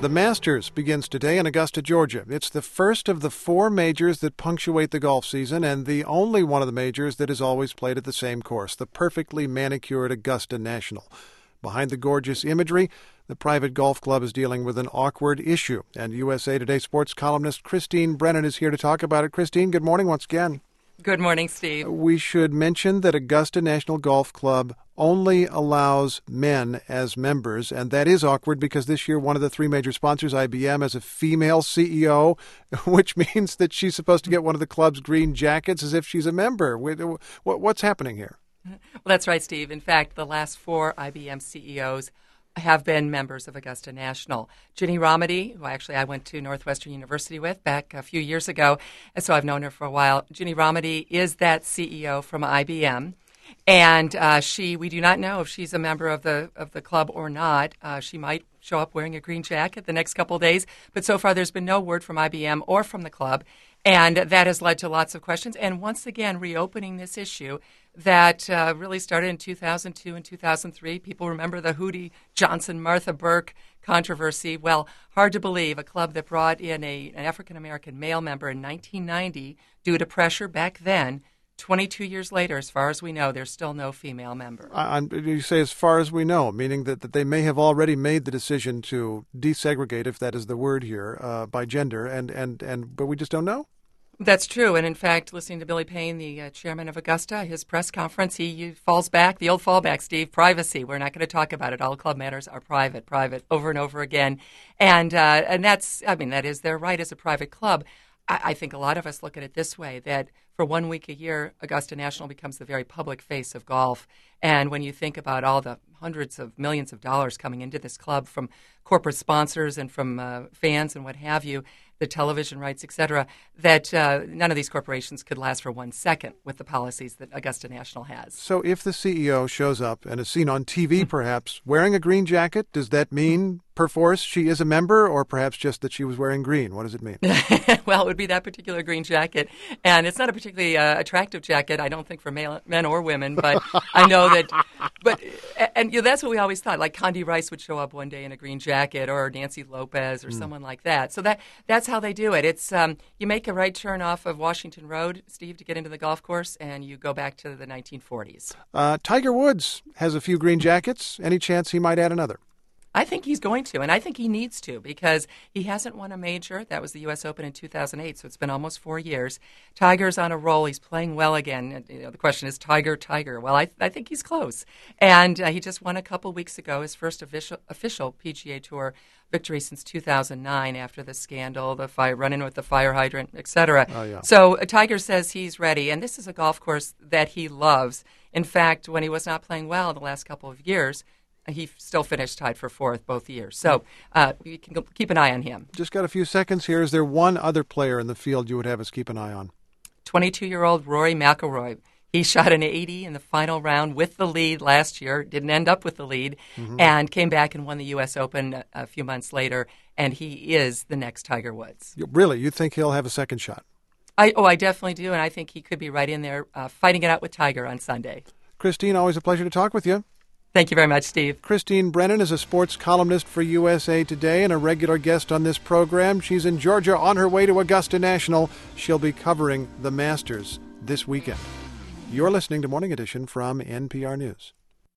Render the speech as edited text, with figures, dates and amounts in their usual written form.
The Masters begins today in Augusta, Georgia. It's the first of the four majors that punctuate the golf season and the only one of the majors that is always played at the same course, the perfectly manicured Augusta National. Behind the gorgeous imagery, the private golf club is dealing with an awkward issue. And USA Today sports columnist Christine Brennan is here to talk about it. Christine, good morning once again. Good morning, Steve. We should mention that Augusta National Golf Club only allows men as members, and that is awkward because this year one of the three major sponsors, IBM, has a female CEO, which means that she's supposed to get one of the club's green jackets as if she's a member. What's happening here? Well, that's right, Steve. In fact, the last four IBM CEOs have been members of Augusta National. Ginny Rometty, who actually I went to Northwestern University with back a few years ago, and so I've known her for a while. Ginny Rometty is that CEO from IBM, and we do not know if she's a member of the club or not. She might show up wearing a green jacket the next couple of days, but so far there's been no word from IBM or from the club, and that has led to lots of questions. And once again, reopening this issue that really started in 2002 and 2003. People remember the Hootie Johnson-Martha Burke controversy. Well, hard to believe a club that brought in an African-American male member in 1990 due to pressure back then. 22 years later, as far as we know, there's still no female member. You say as far as we know, meaning that they may have already made the decision to desegregate, if that is the word here, by gender, but we just don't know? That's true. And in fact, listening to Billy Payne, the chairman of Augusta, his press conference, he falls back, the old fallback, Steve, privacy. We're not going to talk about it. All club matters are private, over and over again. And that is their right as a private club. I think a lot of us look at it this way, that for 1 week a year, Augusta National becomes the very public face of golf. And when you think about all the hundreds of millions of dollars coming into this club from corporate sponsors and from fans and what have you, the television rights, et cetera, that none of these corporations could last for 1 second with the policies that Augusta National has. So if the CEO shows up and is seen on TV, perhaps, wearing a green jacket, does that mean, perforce, she is a member, or perhaps just that she was wearing green? What does it mean? Well, it would be that particular green jacket. And it's not a particularly attractive jacket, I don't think, for men or women, but I know that. And that's what we always thought. Like Condi Rice would show up one day in a green jacket, or Nancy Lopez, or someone like that. So that's how they do it. It's you make a right turn off of Washington Road, Steve, to get into the golf course, and you go back to the 1940s. Tiger Woods has a few green jackets. Any chance he might add another? I think he's going to, and I think he needs to, because he hasn't won a major. That was the U.S. Open in 2008, so it's been almost 4 years. Tiger's on a roll. He's playing well again. The question is, Tiger. Well, I think he's close. And he just won a couple weeks ago his first official PGA Tour victory since 2009 after the scandal, the run-in with the fire hydrant, et cetera. Oh, yeah. So Tiger says he's ready, and this is a golf course that he loves. In fact, when he was not playing well the last couple of years, he still finished tied for fourth both years. So you can keep an eye on him. Just got a few seconds here. Is there one other player in the field you would have us keep an eye on? 22-year-old Rory McIlroy. He shot an 80 in the final round with the lead last year, didn't end up with the lead, and came back and won the U.S. Open a few months later, and he is the next Tiger Woods. Really? You think he'll have a second shot? I definitely do, and I think he could be right in there fighting it out with Tiger on Sunday. Christine, always a pleasure to talk with you. Thank you very much, Steve. Christine Brennan is a sports columnist for USA Today and a regular guest on this program. She's in Georgia on her way to Augusta National. She'll be covering the Masters this weekend. You're listening to Morning Edition from NPR News.